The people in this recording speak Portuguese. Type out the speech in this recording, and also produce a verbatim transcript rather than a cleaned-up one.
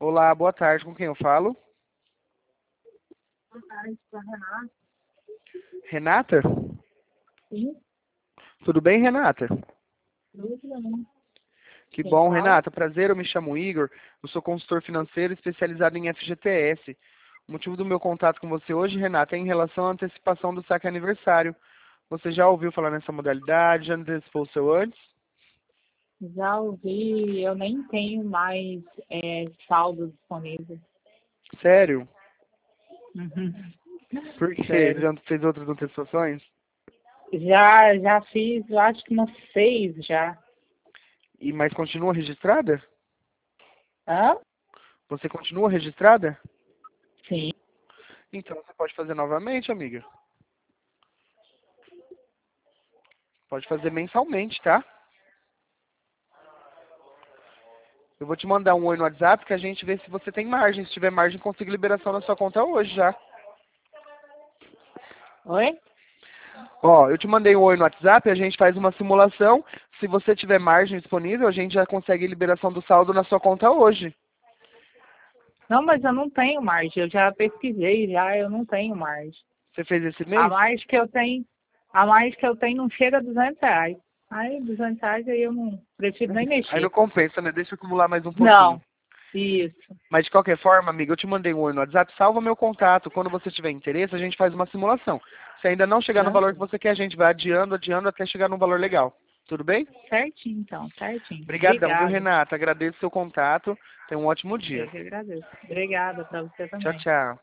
Olá, boa tarde. Com quem eu falo? Boa tarde, com a Renata. Renata? Sim, Tudo bem, Renata? tudo bem. Que Quem bom, fala? Renata. Prazer, eu me chamo Igor. Eu sou consultor financeiro especializado em F G T S. O motivo do meu contato com você hoje, Renata, é em relação à antecipação do saque aniversário. Você já ouviu falar nessa modalidade? Já antecipou o seu antes? Já ouvi, eu nem tenho mais é, saldo disponível. Sério? Uhum. Por quê? Sério. Já fez outras antecipações? Já, já fiz, eu acho que umas seis já. E, mas continua registrada? Hã? Você continua registrada? Sim. Então você pode fazer novamente, amiga. Pode fazer mensalmente, tá? Eu vou te mandar um oi no WhatsApp que a gente vê se você tem margem. Se tiver margem, consigo liberação na sua conta hoje já. Oi? Ó, eu te mandei um oi no WhatsApp, a gente faz uma simulação. Se você tiver margem disponível, a gente já consegue liberação do saldo na sua conta hoje. Não, mas eu não tenho margem. Eu já pesquisei, já eu não tenho margem. Você fez esse A mês? mais que eu tenho, a mais que eu tenho não chega a duzentos reais. Aí, duzentos reais aí eu não prefiro nem Aí não mexer. compensa, né? Deixa eu acumular mais um pouquinho. Não, isso. Mas de qualquer forma, amiga, eu te mandei um oi no WhatsApp, salva meu contato. Quando você tiver interesse, a gente faz uma simulação. Se ainda não chegar no valor que Tranquilo. você quer, a gente vai adiando, adiando até chegar num valor legal. Tudo bem? Certinho, então, certinho. Obrigadão, viu, Obrigada. Renata? Agradeço o seu contato. Tenha um ótimo dia. Eu que agradeço. Obrigada para você Tchau, também. tchau.